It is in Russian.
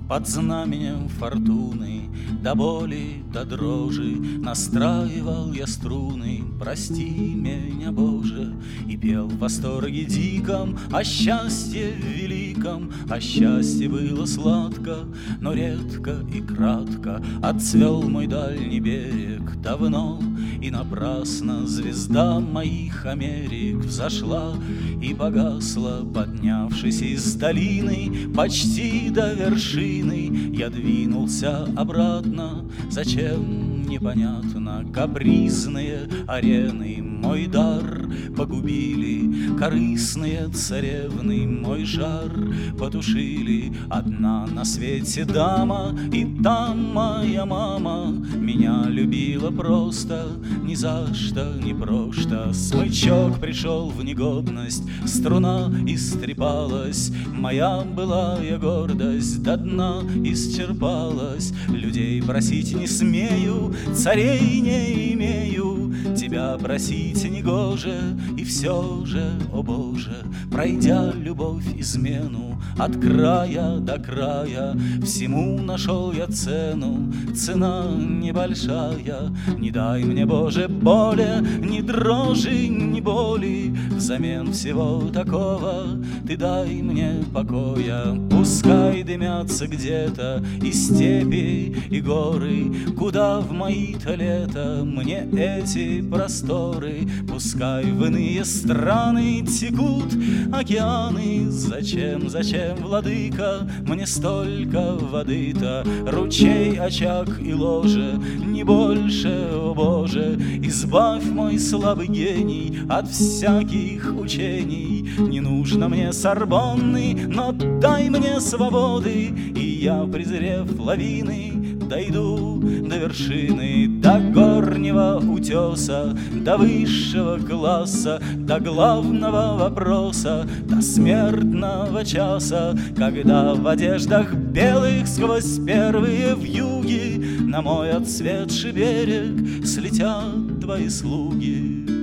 под знаменем фортуны, до боли, до дрожи настраивал я струны. Прости меня, Боже, и пел в восторге диком о счастье великом. А счастье было сладко, но редко и кратко. Отцвел мой дальний берег давно и напрасно. Звезда моих Америк взошла и погасла, поднявшись из долины почти до вершины. Я двинулся обратно, зачем непонятно. Капризные арены мой дар погубили, корыстные царевны мой жар потушили. Одна на свете дама, и там моя мама меня любила просто, ни за что, ни прошто. Смычок пришел в негодность, струна истрепалась, моя былая гордость до дна исчерпалась. Людей просить не смею, царей не имею, тебя просить негоже. И все же, о Боже, пройдя любовь измену от края до края, всему нашел я цену, цена небольшая. Не дай мне, Боже, боли, ни дрожи, ни боли, взамен всего такого ты дай мне покоя. Пускай дымятся где-то и степи, и горы, куда в мои-то лета мне эти просторы. Пускай в иные страны текут океаны. Зачем, зачем, владыка, мне столько воды-то? Ручей, очаг и ложе, не больше, о Боже. Избавь мой слабый гений от всяких учений. Не нужно мне Сорбонны, но дай мне свободы, и я, презрев лавины, дойду до вершины, до горнего утеса, до высшего класса, до главного вопроса, до смертного часа, когда в одеждах белых сквозь первые вьюги на мой отцветший берег слетят твои слуги.